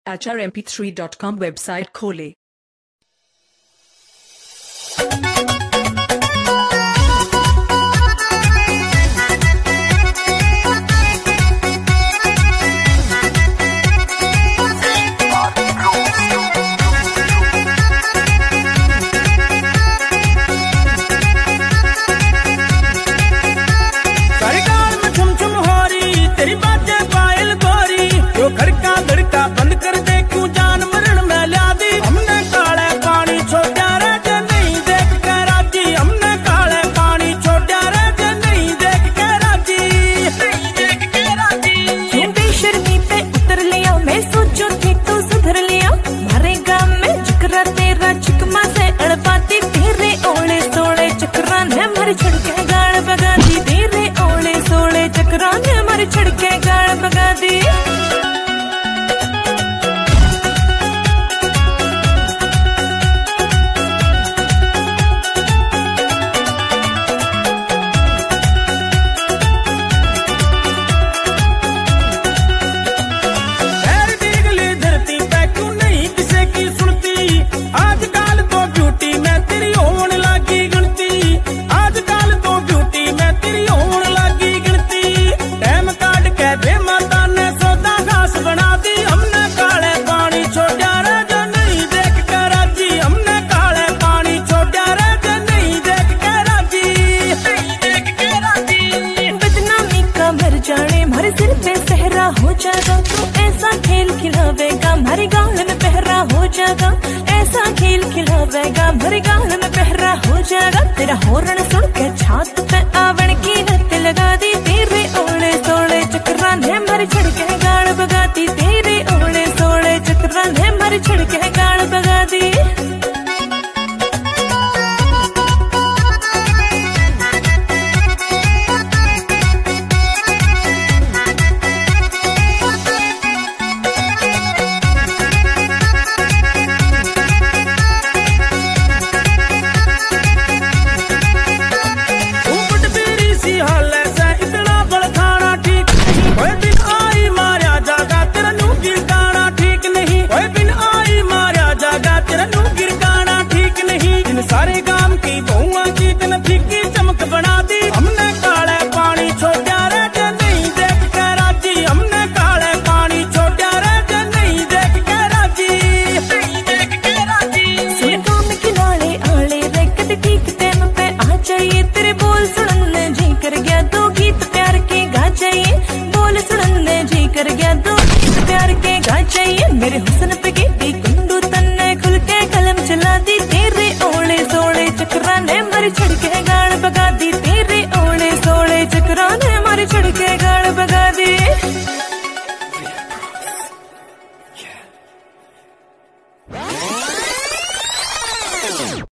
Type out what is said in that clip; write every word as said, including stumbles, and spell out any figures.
H R M P three dot com website खोलें। खड़का धड़का बंद कर दे क्यों जान मरण में ल्या दी हमने काले पानी छोड़ा रे जे नहीं देख के राजी हमने काले पानी छोड़ा रे जे नहीं देख के राजी नहीं देख के राजी ये बेशर्मी पे उतर लिया मैं सोचो थी तो सुधर लिया मारे गांव में जिक्र तेरा चिकमा से अड़पाती तेरे ओले सोले चक्रा ने मर छड़के गाड़ बगा दी तेरे ओले सोले चक्रा ने मर छड़के गाड़ बगा दी। सिर पे सहरा हो जाएगा तो ऐसा खेल खिलावेगा हमारे गाँव में पहरा हो जाएगा ऐसा खेल खिलावेगा हमारे गाँव में पहरा हो जाएगा तेरा होरण सुन के छात पे आवण की लत लगा दी तेरे ओले सोले चक्रा ने मर छड़के गाड़ बगाती तेरे ओले सोले चक्रा ने मर छड़के गाड़ बगा दी। सारे गांव की बहुआ की तन फीकी चमक बना दी हमने काले पानी छोड़ा रे जे नहीं देख के राजी हमने काले पानी छोड़ा रे जे नहीं देख के राजी नहीं देख के राजी। सुन गाँव में किनारे आले रेकट ठीक टाइम पे आ जाइए तेरे बोल सुनने जी कर गया दो गीत प्यार के गा जाइए बोल सुनने जी कर गया दो गीत प्यार के गा जाइए मेरे हुस्न पे गिट्टी कुंडू तन्ने खुल के कलम चला दी तेरे ओले सोले चक्रा ने मर छड़के गाड़ बगा दी तेरे ओले सोले चक्रा ने मर छड़के गाड़ बगा दी।